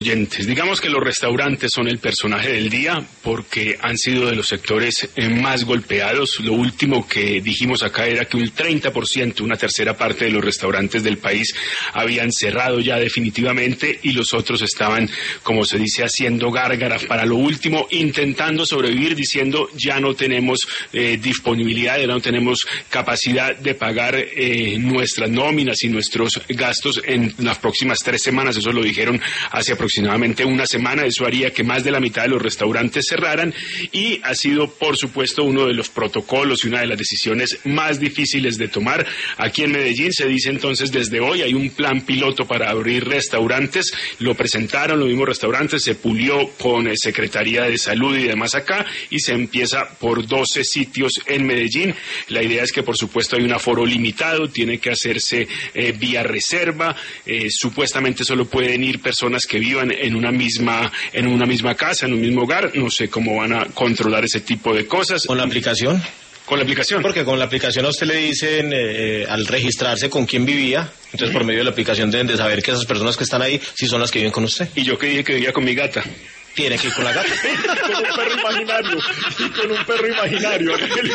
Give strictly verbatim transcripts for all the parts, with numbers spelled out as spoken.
Oyentes, digamos que los restaurantes son el personaje del día porque han sido de los sectores eh, más golpeados. Lo último que dijimos acá era que un treinta por ciento, una tercera parte de los restaurantes del país habían cerrado ya definitivamente y los otros estaban, como se dice, haciendo gárgaras para lo último, intentando sobrevivir, diciendo ya no tenemos eh, disponibilidad, ya no tenemos capacidad de pagar eh, nuestras nóminas y nuestros gastos en las próximas tres semanas. Eso lo dijeron hace aproximadamente aproximadamente una semana. Eso haría que más de la mitad de los restaurantes cerraran y ha sido, por supuesto, uno de los protocolos y una de las decisiones más difíciles de tomar. Aquí en Medellín se dice entonces desde hoy hay un plan piloto para abrir restaurantes. Lo presentaron los mismos restaurantes, se pulió con eh, Secretaría de Salud y demás acá y se empieza por doce sitios en Medellín. La idea es que, por supuesto, hay un aforo limitado, tiene que hacerse eh, vía reserva. Eh, supuestamente solo pueden ir personas que vivan en una misma en una misma casa, en un mismo hogar. No sé cómo van a controlar ese tipo de cosas. ¿Con la aplicación? ¿Con la aplicación? Porque con la aplicación a usted le dicen, eh, al registrarse con quién vivía, entonces por medio de la aplicación deben de saber que esas personas que están ahí sí son las que viven con usted. Y yo que dije que vivía con mi gata. Tiene que ir con la gata. Con un perro imaginario. Y con un perro imaginario.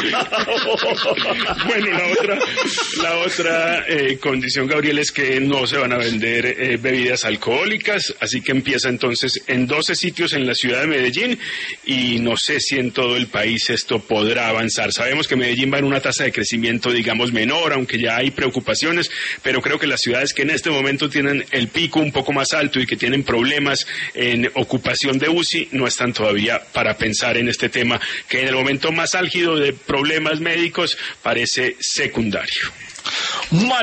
Bueno, la otra, la otra eh, condición, Gabriel, es que no se van a vender eh, bebidas alcohólicas, así que empieza entonces en doce sitios en la ciudad de Medellín y no sé si en todo el país esto podrá avanzar. Sabemos que Medellín va en una tasa de crecimiento, digamos, menor, aunque ya hay preocupaciones, pero creo que las ciudades que en este momento tienen el pico un poco más alto y que tienen problemas en ocupación de U C I no están todavía para pensar en este tema que en el momento más álgido de problemas médicos parece secundario.